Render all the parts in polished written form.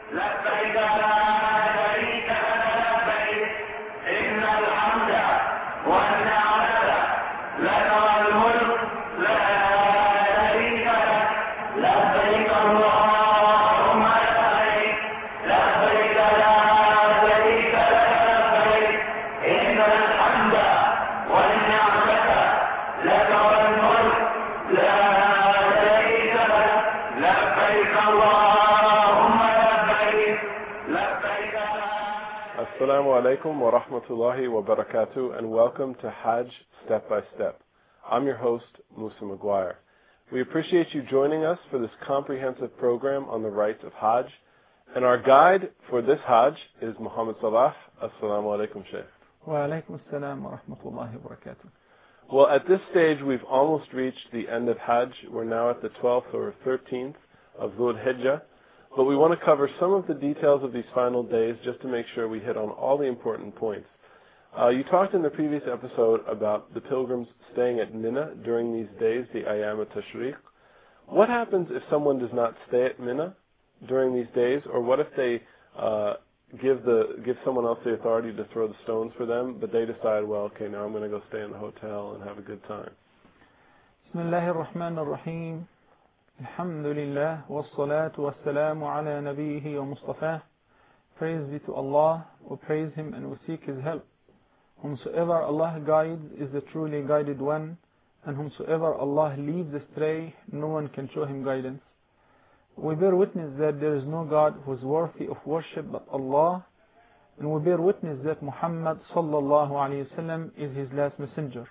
لبيك لا شريك لك لبيك إن الحمد والنعمة لك والملك لا شريك لك لبيك اللهم لبيك لبيك لا شريك لك لبيك إن الحمد والنعمة لك والملك لا شريك لك لبيك اللهم لبيك لبيك Assalamu alaikum wa rahmatullahi wa barakatuh, and welcome to Hajj Step by Step. I'm your host, Musa McGuire. We appreciate you joining us for this comprehensive program on the rites of Hajj, and our guide for this Hajj is Muhammad Salah. Assalamu alaikum, Shaykh. Wa alaikum assalam wa rahmatullahi wa barakatuh. Well, at this stage, we've almost reached the end of Hajj. We're now at the 12th or 13th of Dhul Hijjah. But we want to cover some of the details of these final days just to make sure we hit on all the important points. You talked in the previous episode about the pilgrims staying at Mina during these days, the Ayyam al-Tashriq. What happens if someone does not stay at Mina during these days, or what if they give someone else the authority to throw the stones for them, but they decide, well, okay, now I'm going to go stay in the hotel and have a good time? Bismillahir Rahmanir Rahim. Alhamdulillah, wassalatu wassalamu ala nabiyhi wa Mustafa. Praise be to Allah, we praise Him and we seek His help. Whomsoever Allah guides is the truly guided one, and whomsoever Allah leads astray, no one can show him guidance. We bear witness that there is no God who is worthy of worship but Allah, and we bear witness that Muhammad sallallahu alayhi wasallam is His last messenger.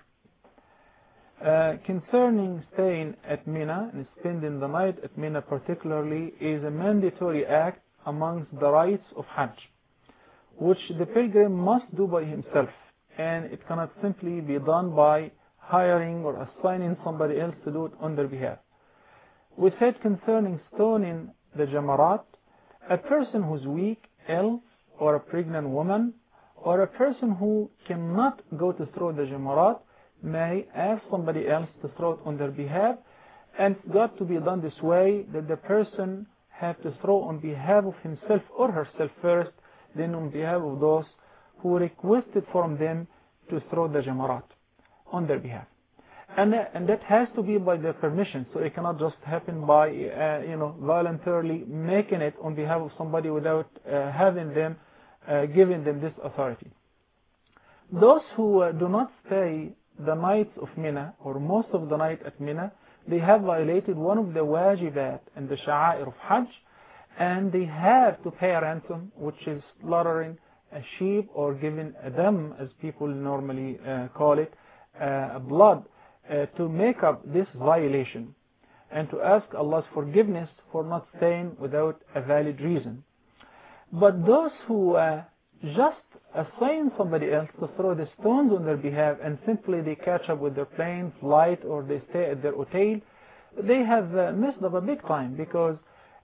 Concerning staying at Mina and spending the night at Mina particularly is a mandatory act amongst the rites of Hajj, which the pilgrim must do by himself, and it cannot simply be done by hiring or assigning somebody else to do it on their behalf. We said concerning stoning the Jamarat, a person who's weak, ill, or a pregnant woman, or a person who cannot go to throw the Jamarat may ask somebody else to throw it on their behalf, and it's got to be done this way, that the person have to throw on behalf of himself or herself first, then on behalf of those who requested from them to throw the Jamarat on their behalf. And that has to be by their permission, so it cannot just happen by voluntarily making it on behalf of somebody without having them giving them this authority. Those who do not stay the nights of Mina, or most of the night at Mina, they have violated one of the wajibat and the sha'air of Hajj, and they have to pay a ransom, which is slaughtering a sheep or giving a dam, as people normally call it, blood, to make up this violation, and to ask Allah's forgiveness for not staying without a valid reason. But those who just assign somebody else to throw the stones on their behalf, and simply they catch up with their plane, flight, or they stay at their hotel, they have messed up a big time, because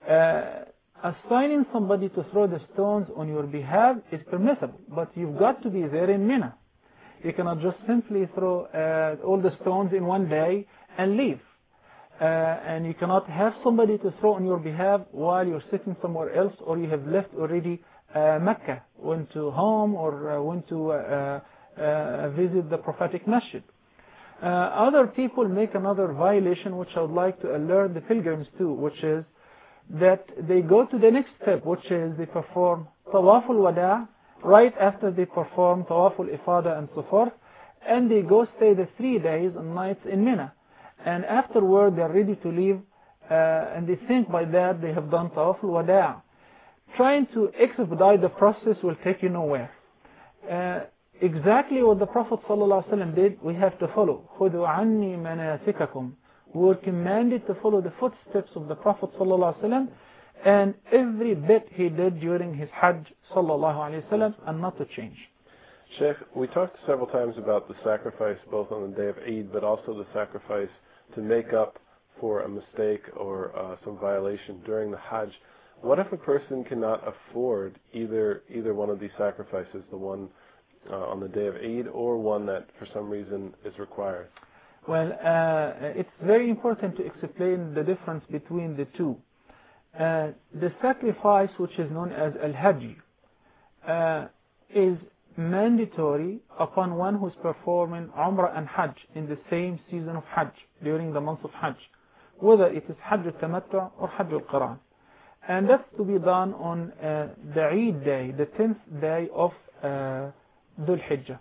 assigning somebody to throw the stones on your behalf is permissible, but you've got to be there in Mina. You cannot just simply throw all the stones in one day and leave. And you cannot have somebody to throw on your behalf while you're sitting somewhere else, or you have left already Mecca, went to home, or went to visit the prophetic masjid. Other people make another violation, which I would like to alert the pilgrims to, which is that they go to the next step, which is they perform Tawaf al-Wada' right after they perform Tawaf al-Ifada and so forth, and they go stay the 3 days and nights in Mina. And afterward they are ready to leave, and they think by that they have done Tawaf al-Wada'. Trying to expedite the process will take you nowhere. Exactly what the Prophet ﷺ did, we have to follow. خُذُوا عَنِّي مَنَاسِكَكُمْ. We were commanded to follow the footsteps of the Prophet ﷺ, and every bit he did during his Hajj ﷺ, and not to change. Sheikh, we talked several times about the sacrifice both on the day of Eid, but also the sacrifice to make up for a mistake or some violation during the Hajj. What if a person cannot afford either one of these sacrifices, the one on the day of Eid or one that for some reason is required? Well, it's very important to explain the difference between the two. the sacrifice, which is known as al-hajj, is mandatory upon one who is performing Umrah and Hajj in the same season of Hajj, during the month of Hajj, whether it is Hajj al-Tamattu or Hajj al-Qiran. And that's to be done on the Eid day, the 10th day of Dhul Hijjah.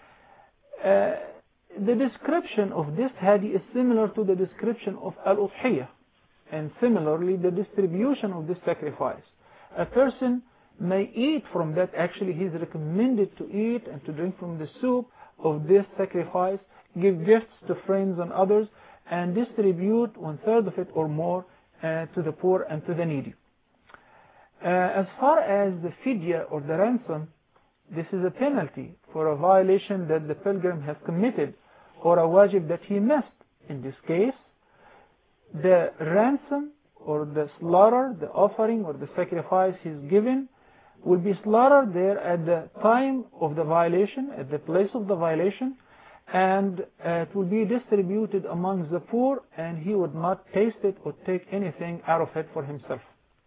The description of this hadi is similar to the description of al-Udhiyah, and similarly the distribution of this sacrifice. A person may eat from that. Actually, he is recommended to eat and to drink from the soup of this sacrifice, give gifts to friends and others, and distribute 1/3 of it or more to the poor and to the needy. As far as the fidya or the ransom, this is a penalty for a violation that the pilgrim has committed or a wajib that he missed. In this case, the ransom or the slaughter, the offering or the sacrifice he's given, will be slaughtered there at the time of the violation, at the place of the violation, and it will be distributed amongst the poor, and he would not taste it or take anything out of it for himself.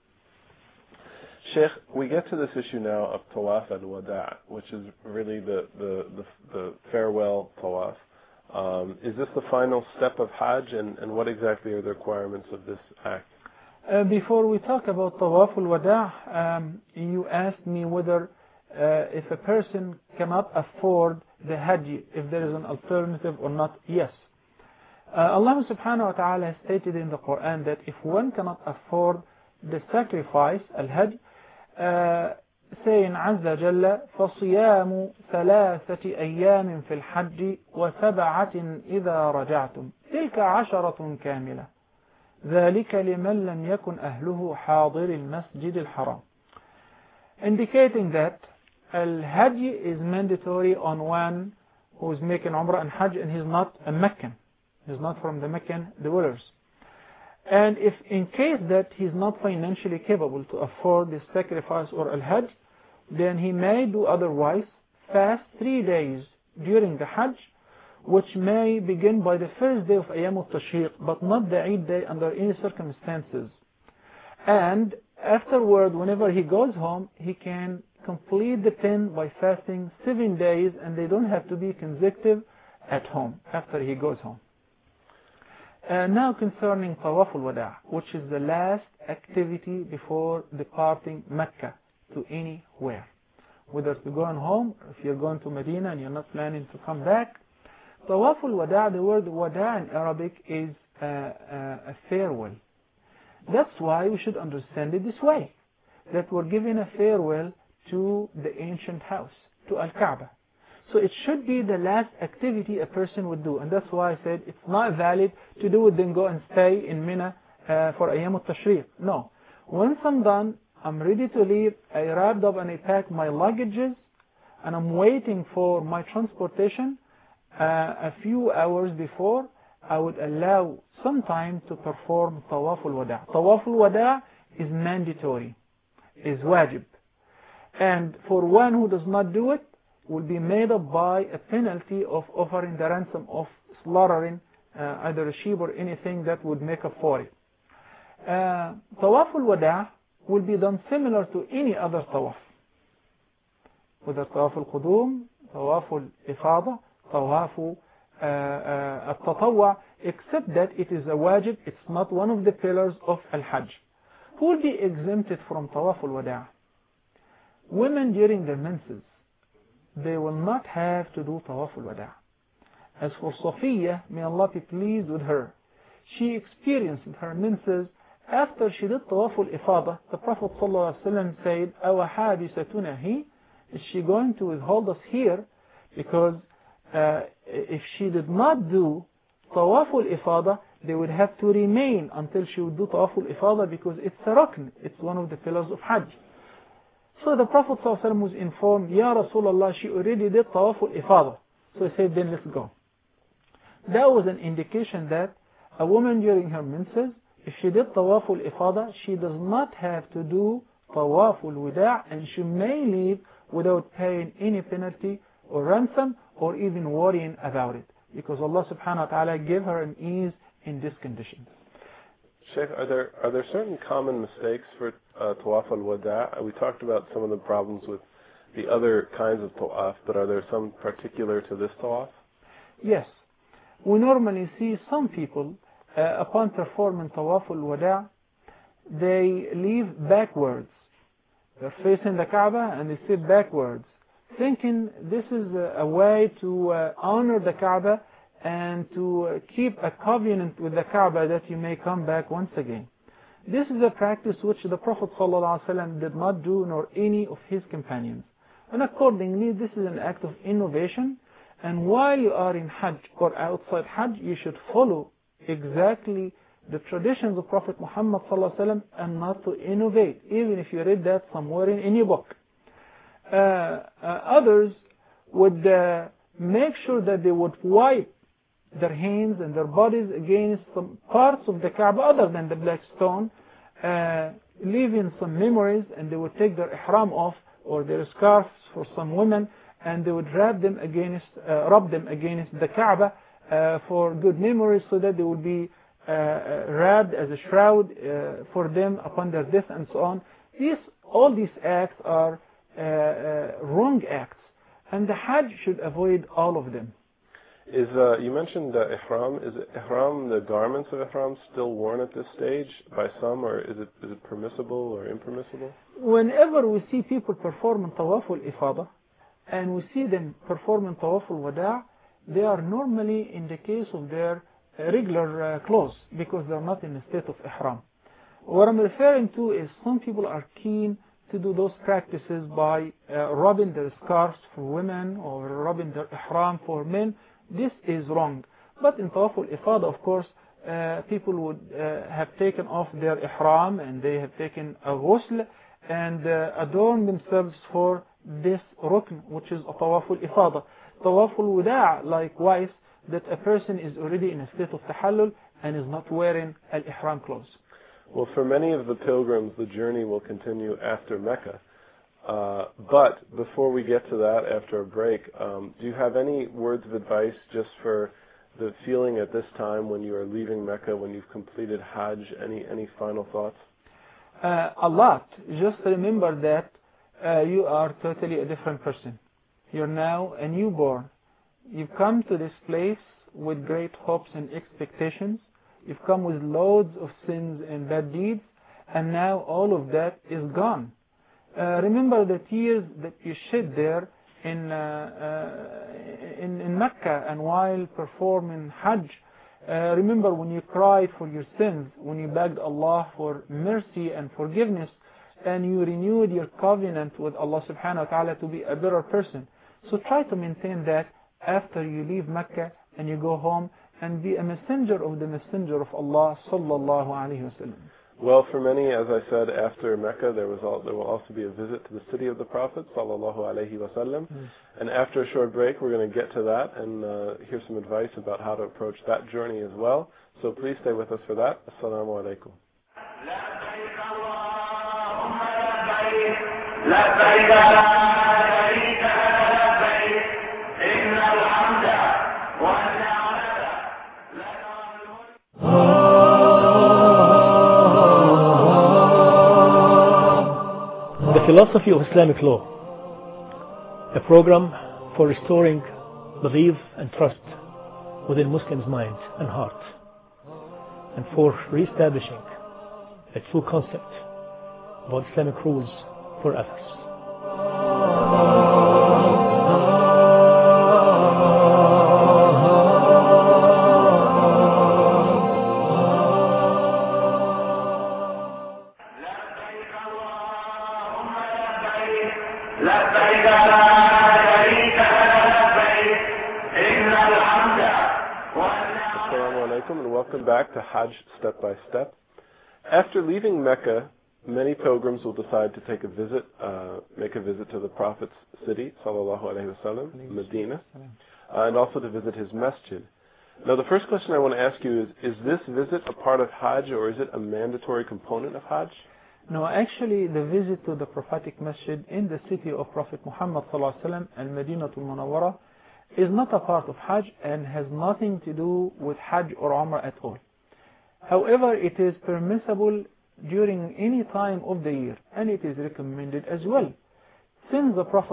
Sheikh, we get to this issue now of tawaf al-wada', which is really the farewell tawaf. Is this the final step of Hajj, and what exactly are the requirements of this act? Before we talk about tawaf al-wada', you asked me whether if a person cannot afford the hajj, if there is an alternative or not. Yes. Allah subhanahu wa ta'ala has stated in the Quran that if one cannot afford the sacrifice, al-hajj, saying عز جل فصيام 3 أيام في الحج و7 إذا رجعتم تلك 10 كاملة ذلك لمن لم يكن أهله حاضر المسجد الحرام, indicating that al-hajj is mandatory on one who is making Umrah and Hajj and he's not a Meccan, he's not from the Meccan dwellers. And if in case that he's not financially capable to afford the sacrifice or al-hajj, then he may do otherwise, fast 3 days during the Hajj, which may begin by the first day of Ayyam al-Tashriq, but not the Eid day under any circumstances. And afterward, whenever he goes home, he can complete the 10 by fasting 7 days, and they don't have to be consecutive at home after he goes home. Now concerning Tawaf al-Wada', which is the last activity before departing Mecca to anywhere. Whether to go home, or if you're going to Medina and you're not planning to come back. Tawaf al-Wada', the word wada' in Arabic is a farewell. That's why we should understand it this way, that we're giving a farewell to the ancient house, to Al-Kaaba. So it should be the last activity a person would do. And that's why I said it's not valid to do it then go and stay in Mina for Ayyam al-Tashriq. No. Once I'm done, I'm ready to leave. I wrapped up and I packed my luggages and I'm waiting for my transportation. A few hours before, I would allow some time to perform Tawaf al-Wada'. Tawaf al-Wada' is mandatory, is wajib. And for one who does not do it, will be made up by a penalty of offering the ransom of slaughtering either a sheep or anything that would make up for it. Tawaf al-Wada' will be done similar to any other tawaf. Whether Tawaf al-Qudum, Tawaf al-Ifada, Tawaf al-Tatawwa, except that it is a wajib, it's not one of the pillars of al-Hajj. Who will be exempted from Tawaf al-Wada'? Women during their menses, they will not have to do Tawaf al-Wada'. As for Safiya, may Allah be pleased with her, she experienced her menses after she did Tawaf al-Ifada. The Prophet ﷺ said, "Awa habisatuna hi?" Is she going to withhold us here? Because if she did not do Tawaf al-Ifada, they would have to remain until she would do Tawaf al-Ifada, because it's a rukn, it's one of the pillars of Hajj. So the Prophet ﷺ was informed, Ya Rasulullah, she already did Tawaf al-Ifada. So he said, then let's go. That was an indication that a woman during her menses, if she did Tawaf al-Ifada, she does not have to do Tawaf al-Wada', and she may leave without paying any penalty or ransom or even worrying about it, because Allah subhanahu wa ta'ala gave her an ease in this condition. Sheikh, are there certain common mistakes for Tawaf al-Wada'? We talked about some of the problems with the other kinds of Tawaf, but are there some particular to this Tawaf? Yes. We normally see some people, upon performing Tawaf al-Wada', they leave backwards. They're facing the Kaaba and they sit backwards, thinking this is a way to honor the Kaaba and to keep a covenant with the Kaaba that you may come back once again. This is a practice which the Prophet ﷺ did not do, nor any of his companions. And accordingly, this is an act of innovation. And while you are in Hajj or outside Hajj, you should follow exactly the traditions of Prophet Muhammad ﷺ and not to innovate, even if you read that somewhere in any book. Others would make sure that they would wipe their hands and their bodies against some parts of the Kaaba other than the black stone, leaving some memories, and they would take their ihram off or their scarves for some women, and they would rub them against the Kaaba for good memories, so that they would be wrapped as a shroud for them upon their death and so on. All these acts are wrong acts, and the Hajj should avoid all of them. You mentioned ihram. Is ihram, the garments of ihram, still worn at this stage by some, or is it permissible or impermissible? Whenever we see people performing Tawaf al-Ifada, and we see them performing Tawaf al-Wada', they are normally in the case of their regular clothes, because they are not in a state of ihram. What I'm referring to is some people are keen to do those practices by rubbing their scarves for women or rubbing their ihram for men. This is wrong. But in Tawaf al-Ifada, of course, people would have taken off their ihram and they have taken a ghusl and adorn themselves for this rukn, which is a Tawaf al-Ifada. Tawaf al-Wada', likewise, that a person is already in a state of tahallul and is not wearing al-ihram clothes. Well, for many of the pilgrims, the journey will continue after Mecca. But before we get to that, after a break, do you have any words of advice just for the feeling at this time when you are leaving Mecca, when you've completed Hajj? Any final thoughts? A lot. Just remember that you are totally a different person. You're now a newborn. You've come to this place with great hopes and expectations. You've come with loads of sins and bad deeds, and now all of that is gone. Remember the tears that you shed there in Mecca and while performing Hajj. Remember when you cried for your sins, when you begged Allah for mercy and forgiveness, and you renewed your covenant with Allah subhanahu wa ta'ala to be a better person. So try to maintain that after you leave Mecca and you go home, and be a messenger of the messenger of Allah sallallahu alayhi wa sallam. Well, for many, as I said, after Mecca, there will also be a visit to the city of the Prophet sallallahu alayhi wa sallam. And after a short break, we're going to get to that and hear some advice about how to approach that journey as well. So please stay with us for that. Assalamu alaikum. The Philosophy of Islamic Law, a program for restoring belief and trust within Muslims' minds and hearts, and for re-establishing a true concept about Islamic rules for others. And welcome back to Hajj Step by Step. After leaving Mecca, many pilgrims will decide to make a visit to the Prophet's city, sallallahu alaihi wasallam, Medina, and also to visit his masjid. Now, the first question I want to ask you is this visit a part of Hajj, or is it a mandatory component of Hajj? No, actually, the visit to the prophetic masjid in the city of Prophet Muhammad sallallahu alaihi wasallam and Medinatul Munawwara is not a part of Hajj and has nothing to do with Hajj or Umrah at all. However, it is permissible during any time of the year, and it is recommended as well. Since the Prophet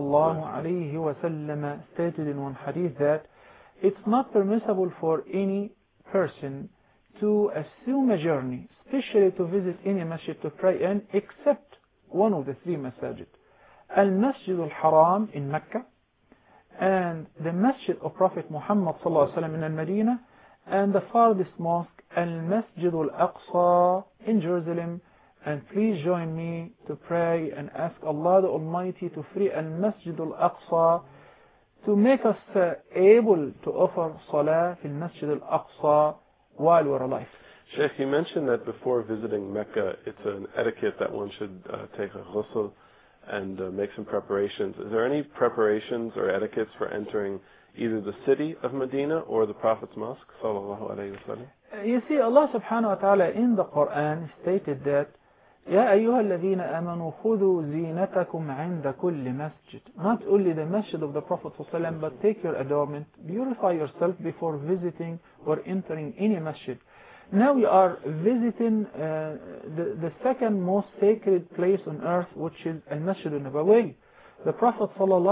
ﷺ stated in one hadith that it's not permissible for any person to assume a journey, especially to visit any masjid to pray in, except one of the three masajid. Al-Masjid al-Haram in Mecca, and the Masjid of Prophet Muhammad ﷺ in Al-Madinah, and the farthest mosque, Al-Masjid al-Aqsa in Jerusalem. And please join me to pray and ask Allah the Almighty to free Al-Masjid al-Aqsa, to make us able to offer Salah in Masjid al-Aqsa while we're alive. Sheikh, you mentioned that before visiting Mecca, it's an etiquette that one should take a ghusl and make some preparations. Is there any preparations or etiquettes for entering either the city of Medina or the Prophet's mosque, sallallahu alayhi wa sallam? You see, Allah subhanahu wa ta'ala in the Quran stated that يا أيها الذين آمنوا خذوا زينتكم عند كل مسجد. Not only the masjid of the Prophet ﷺ, but take your adornment, purify yourself before visiting or entering any masjid. Now we are visiting the second most sacred place on earth, which is Al-Masjid al-Nabawi. The Prophet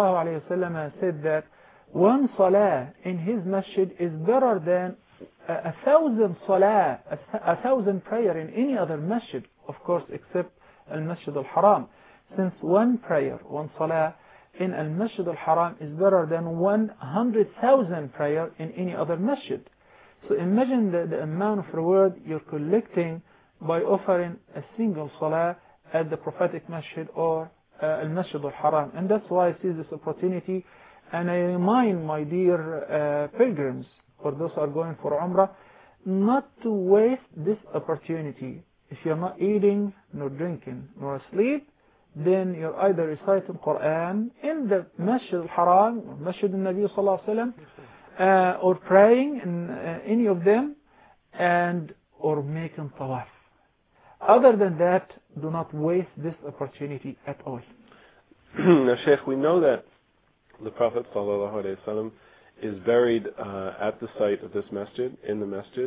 ﷺ said that one salah in his masjid is better than 1,000 salah, 1,000 prayer in any other masjid, of course, except Al-Masjid al-Haram. Since one prayer, one salah in Al-Masjid al-Haram is better than 100,000 prayer in any other masjid. So imagine the amount of reward you're collecting by offering a single salah at the prophetic masjid or Al-Masjid al-Haram. And that's why I see this opportunity, and I remind my dear pilgrims, for those who are going for Umrah, not to waste this opportunity. If you're not eating, nor drinking, nor asleep, then you're either reciting Quran in the Masjid al-Haram or Masjid al-Nabi sallallahu alaihi wasallam, or praying in any of them, and or making tawaf. Other than that, do not waste this opportunity at all. Now, Sheikh, we know that the Prophet sallallahu alaihi wasallam is buried at the site of this masjid, in the masjid.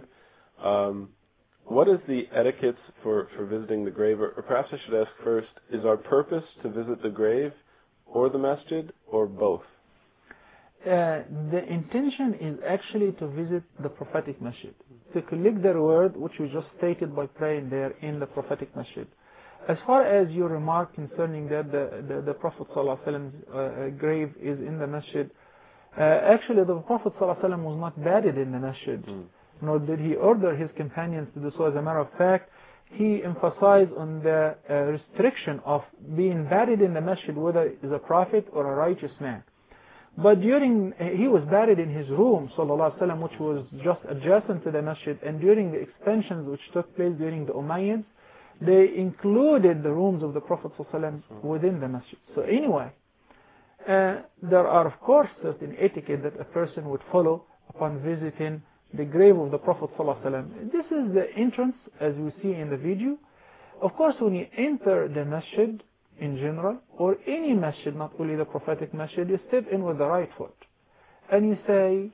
What is the etiquette for visiting the grave? Or perhaps I should ask first, is our purpose to visit the grave or the masjid, or both? The intention is actually to visit the prophetic masjid, to collect the reward which we just stated by praying there in the prophetic masjid. As far as your remark concerning that the Prophet ﷺ's grave is in the masjid, actually the Prophet ﷺ was not buried in the masjid, nor did he order his companions to do so. As a matter of fact, he emphasized on the restriction of being buried in the masjid, whether he's a prophet or a righteous man. But he was buried in his room, sallallahu alaihi wasallam, which was just adjacent to the masjid, and during the expansions which took place during the Umayyads, they included the rooms of the Prophet sallallahu alaihi wasallam within the masjid. So anyway, there are of course certain etiquette that a person would follow upon visiting the grave of the Prophet ﷺ. This is the entrance, as we see in the video. Of course, when you enter the masjid in general, or any masjid, not only the prophetic masjid, you step in with the right foot, and you say,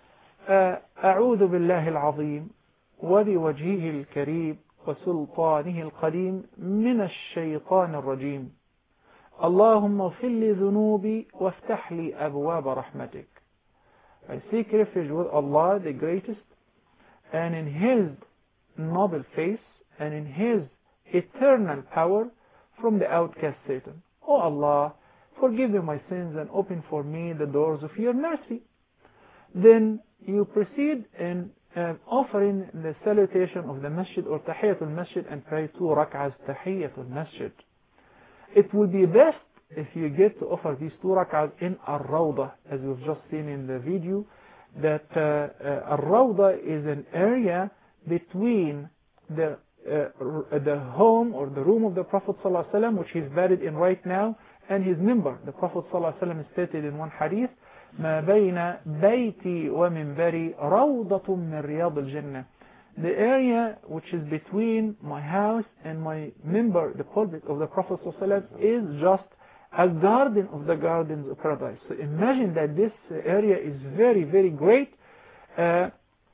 أعوذ بالله العظيم وبوجهه الكريم وسلطانه القديم من الشيطان الرجيم اللهم اغفر لي ذنوبي وافتح لي أبواب رحمتك. I seek refuge with Allah, the greatest, and in His noble face, and in His eternal power, from the outcast Satan. O Allah, forgive me my sins and open for me the doors of your mercy. Then you proceed in offering the salutation of the masjid or tahiyatul masjid and pray 2 rak'ahs tahiyatul masjid. It would be best if you get to offer these 2 rak'ahs in Ar-Rawdah, as we've just seen in the video, that Ar-Rawdah is an area between the home or the room of the Prophet ﷺ, which he's buried in right now, and his minbar. The Prophet ﷺ stated in one hadith, ما بين بيتي ومنبري روضة من رياض الجنة. The area which is between my house and my minbar, the pulpit of the Prophet ﷺ, is just a garden of the gardens of paradise. So imagine that this area is very, very great.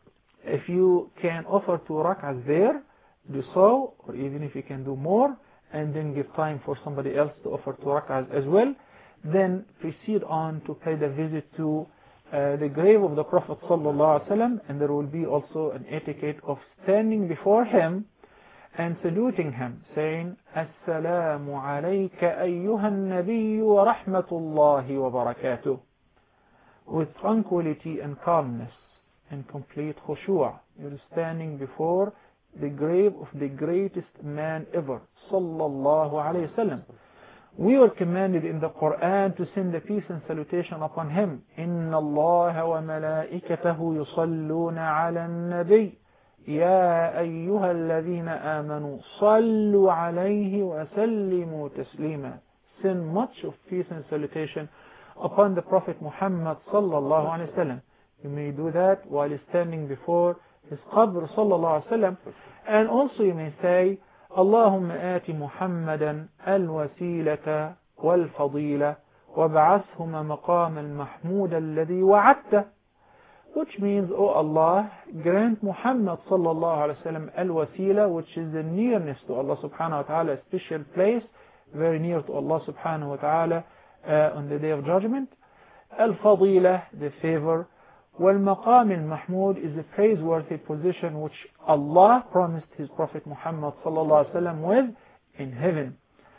if you can offer 2 rak'ahs there, do so, or even if you can do more, and then give time for somebody else to offer 2 rak'ahs as well, then proceed on to pay the visit to the grave of the Prophet ﷺ, and there will be also an etiquette of standing before him and saluting him, saying, Assalamu alayka ayyuha an-nabiyyu wa rahmatullahi wa barakatuh, with tranquility and calmness and complete khushu'. You're standing before the grave of the greatest man ever, sallallahu alayhi wasallam. We were commanded in the Quran to send the peace and salutation upon him. Inna Allah wa malaikatahu yusalluna ala an-nabi. Ya ayyuha alladhina amanu sallu alayhi wa sallimu taslima. Send much of peace and salutation upon the Prophet Muhammad sallallahu alayhi wasallam. You may do that while standing before his qabr sallallahu alayhi wasallam. And also you may say, اللهم آت محمدا الوسيلة والفضيلة وابعثهما مقاما المحمود الذي وعدته, which means, O Allah, grant Muhammad sallallahu alaihi wasallam al-wasila, which is the nearness to Allah subhanahu wa ta'ala, a special place very near to Allah subhanahu wa ta'ala on the day of judgment. Al-fadila, the favor. والمقام المحمود is a praiseworthy position which Allah promised His Prophet Muhammad sallallahu alaihi wasallam with in heaven.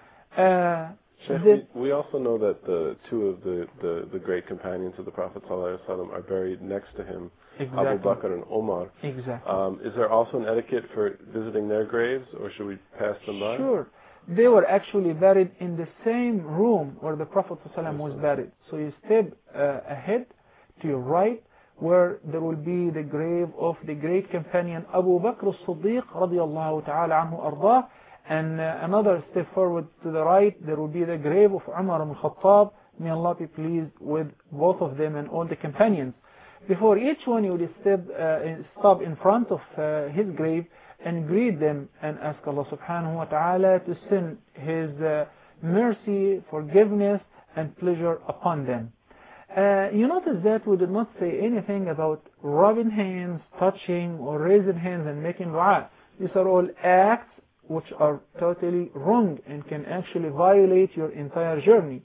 Sheikh, we also know that the 2 of the great companions of the Prophet sallallahu alaihi wasallam are buried next to him, exactly. Abu Bakr and Omar. Exactly. Is there also an etiquette for visiting their graves, or should we pass them by? Sure. They were actually buried in the same room where the Prophet sallallahu alaihi wasallam was buried. So you step ahead to your right, where there will be the grave of the great companion Abu Bakr as-Siddiq radiyallahu ta'ala anhu ardah, and another step forward to the right there will be the grave of Umar ibn Khattab, may Allah be pleased with both of them and all the companions. Before each one you will stop in front of his grave and greet them and ask Allah subhanahu wa ta'ala to send His mercy, forgiveness and pleasure upon them. You notice that we did not say anything about rubbing hands, touching or raising hands and making dua. These are all acts which are totally wrong and can actually violate your entire journey.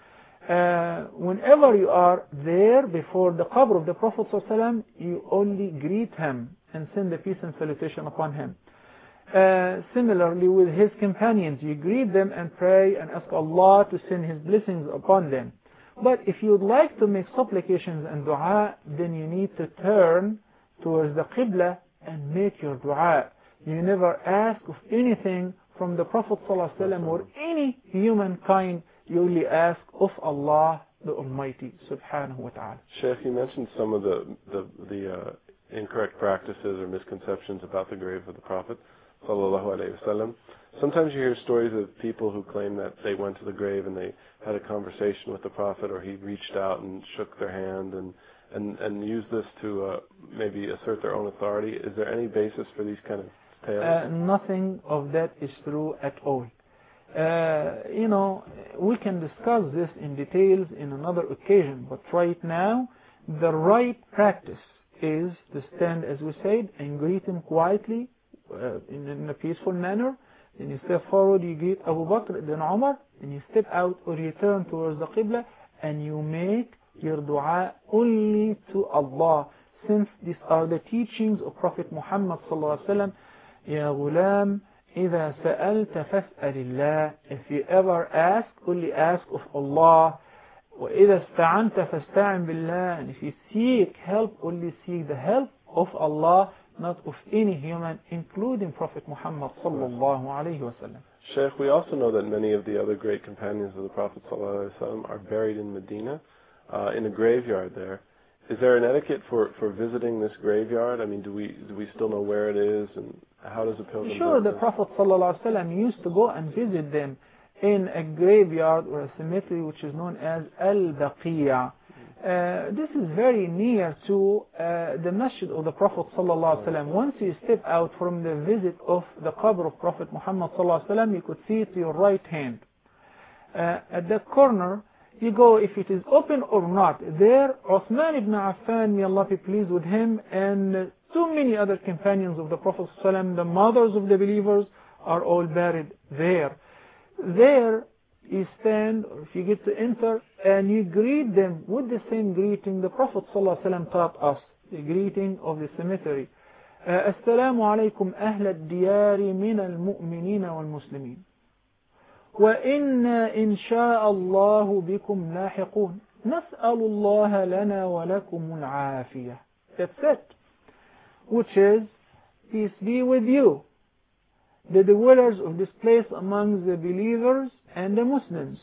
Whenever you are there before the qabr of the Prophet ﷺ, you only greet him and send the peace and salutation upon him. Similarly with his companions, you greet them and pray and ask Allah to send His blessings upon them. But if you would like to make supplications and dua, then you need to turn towards the Qibla and make your dua. You never ask of anything from the Prophet ﷺ or any humankind. You only ask of Allah the Almighty subhanahu wa ta'ala. Sheikh, you mentioned some of the incorrect practices or misconceptions about the grave of the Prophet sallallahu alaihi wasallam. Sometimes you hear stories of people who claim that they went to the grave and they had a conversation with the Prophet, or he reached out and shook their hand and used this to maybe assert their own authority. Is there any basis for these kind of tales? Nothing of that is true at all. We can discuss this in details in another occasion, but right now the right practice is to stand, as we said, and greet him quietly in a peaceful manner. Then you step forward, you greet Abu Bakr, then Umar, then you step out or you turn towards the Qibla and you make your dua only to Allah, since these are the teachings of Prophet Muhammad sallallahu alaihi wasallam. Ya ghulam, إذا سألت فاسأل الله. If you ever ask, only ask of Allah. وإذا استعنت فاستعن بالله. And if you seek help, only seek the help of Allah, not of any human, including Prophet Muhammad sallallahu alaihi wasallam. Sheikh, we also know that many of the other great companions of the Prophet sallallahu alaihi wasallam are buried in Medina, in a graveyard there. Is there an etiquette for visiting this graveyard? I mean, do we still know where it is, and how does a pilgrim? Sure, the Prophet sallallahu alaihi wasallam used to go and visit them in a graveyard or a cemetery which is known as Al-Baqiyah. This is very near to the masjid of the Prophet sallallahu alaihi wasallam. Once you step out from the visit of the qabr of Prophet Muhammad sallallahu alaihi wasallam, you could see to your right hand. At the corner, you go, if it is open or not. There, Uthman ibn Affan, may Allah be pleased with him, and So many other companions of the Prophet ﷺ, the mothers of the believers, are all buried there. There you stand, or if you get to enter, and you greet them with the same greeting the Prophet ﷺ taught us, the greeting of the cemetery. السلام عليكم أهل الديار من المؤمنين والمسلمين وإنا إن شاء الله بكم لاحقون نسأل الله لنا ولكم العافية. That's it. Which is, peace be with you, the dwellers of this place among the believers and the Muslims.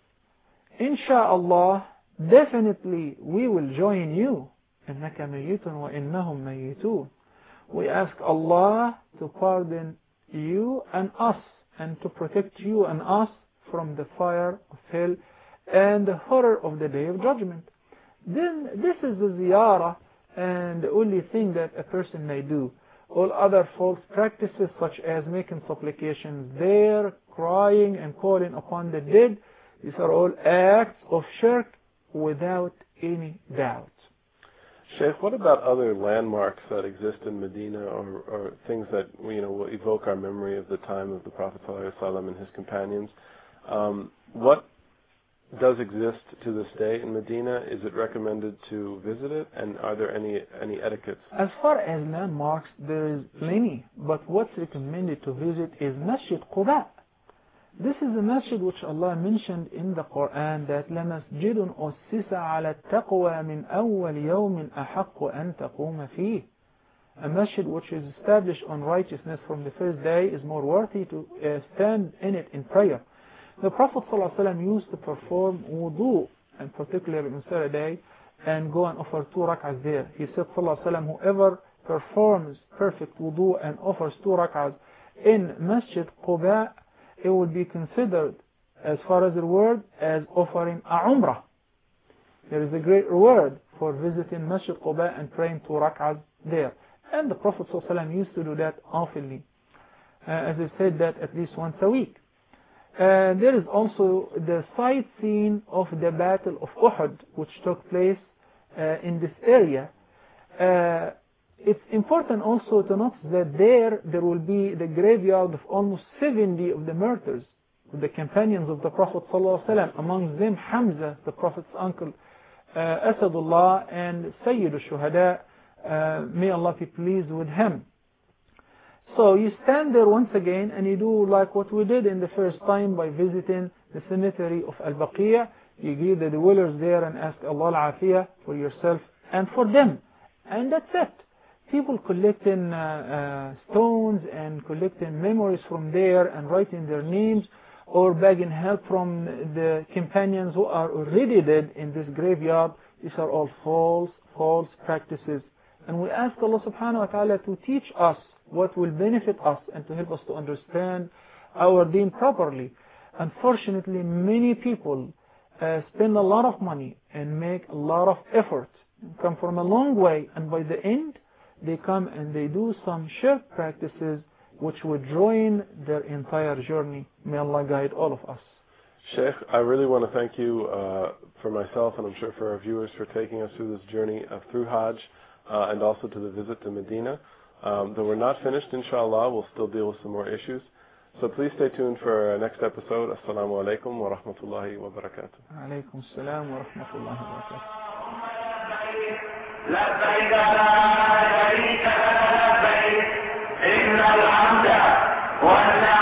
Insha'Allah, definitely we will join you. إنك ميت وإنهم ميتون. We ask Allah to pardon you and us, and to protect you and us from the fire of hell and the horror of the Day of Judgment. Then this is the ziyarah, and the only thing that a person may do. All other false practices, such as making supplications there, crying and calling upon the dead, these are all acts of shirk without any doubt. Sheikh, what about other landmarks that exist in Medina, or things that will evoke our memory of the time of the Prophet ﷺ and his companions? What does exist to this day in Medina? Is it recommended to visit it, and are there any etiquettes? As far as landmarks, there is plenty, but what's recommended to visit is Masjid Quba. This is a masjid which Allah mentioned in the Quran, that لَمَسْجِدٌ أُسِّسَ عَلَى التَّقْوَى مِنْ أَوَّلِ يَوْمٍ أَحَقُّ أَن تَقُومَ فِيهِ. A masjid which is established on righteousness from the first day is more worthy to stand in it in prayer. The Prophet ﷺ used to perform wudu, and particularly on Saturday, and go and offer 2 rak'ahs there. He said, ﷺ, whoever performs perfect wudu and offers 2 rak'ahs in Masjid Quba, it would be considered, as far as the reward, as offering a umrah. There is a great reward for visiting Masjid Quba and praying 2 rak'ahs there. And the Prophet ﷺ used to do that oftenly. As I said, that at least once a week. There is also the sight scene of the Battle of Uhud, which took place in this area. It's important also to notice that there will be the graveyard of almost 70 of the martyrs, with the companions of the Prophet ﷺ, amongst them Hamza, the Prophet's uncle, Asadullah, and Sayyid al-Shuhada, may Allah be pleased with him. So you stand there once again, and you do like what we did in the first time by visiting the cemetery of Al-Baqiyah. You greet the dwellers there and ask Allah al-Afiyah for yourself and for them. And that's it. People collecting stones and collecting memories from there and writing their names, or begging help from the companions who are already dead in this graveyard. These are all false practices. And we ask Allah subhanahu wa ta'ala to teach us what will benefit us and to help us to understand our deen properly. Unfortunately, many people spend a lot of money and make a lot of effort and come from a long way, and by the end they come and they do some shirk practices which would ruin their entire journey. May Allah guide all of us. Sheikh, I really want to thank you for myself, and I'm sure for our viewers, for taking us through this journey through Hajj and also to the visit to Medina. Though we're not finished, inshallah, we'll still deal with some more issues. So please stay tuned for our next episode. Assalamu alaikum wa rahmatullahi wa barakatuh. Alaykum assalam wa rahmatullahi wa barakatuh. لبيك لا شريك لك لبيك إن الحمد والنعمة